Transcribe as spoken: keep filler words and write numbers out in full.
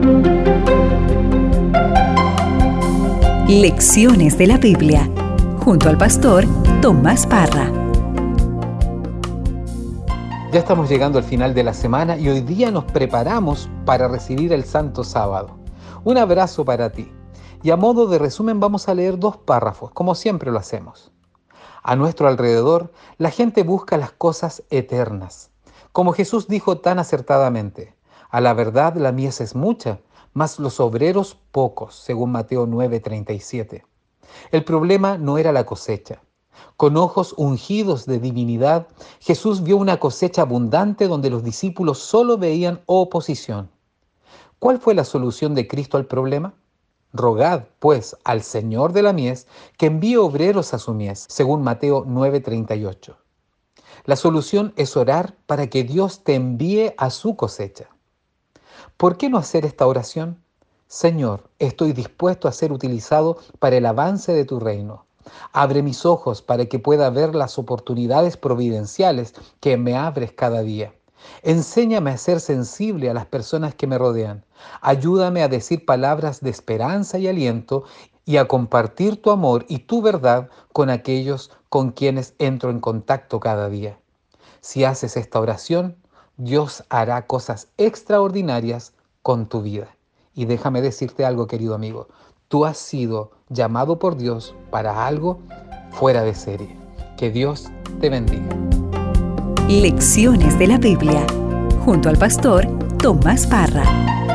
Lecciones de la Biblia, junto al pastor Tomás Parra. Ya estamos llegando al final de la semana y hoy día nos preparamos para recibir el Santo Sábado. Un abrazo para ti. Y a modo de resumen vamos a leer dos párrafos, como siempre lo hacemos. A nuestro alrededor, la gente busca las cosas eternas. Como Jesús dijo tan acertadamente, a la verdad la mies es mucha, mas los obreros pocos, según Mateo nueve treinta y siete. El problema no era la cosecha. Con ojos ungidos de divinidad, Jesús vio una cosecha abundante donde los discípulos solo veían oposición. ¿Cuál fue la solución de Cristo al problema? Rogad, pues, al Señor de la mies que envíe obreros a su mies, según Mateo nueve treinta y ocho. La solución es orar para que Dios te envíe a su cosecha. ¿Por qué no hacer esta oración? Señor, estoy dispuesto a ser utilizado para el avance de tu reino. Abre mis ojos para que pueda ver las oportunidades providenciales que me abres cada día. Enséñame a ser sensible a las personas que me rodean. Ayúdame a decir palabras de esperanza y aliento y a compartir tu amor y tu verdad con aquellos con quienes entro en contacto cada día. Si haces esta oración, Dios hará cosas extraordinarias con tu vida. Y déjame decirte algo, querido amigo. Tú has sido llamado por Dios para algo fuera de serie. Que Dios te bendiga. Lecciones de la Biblia, junto al pastor Tomás Parra.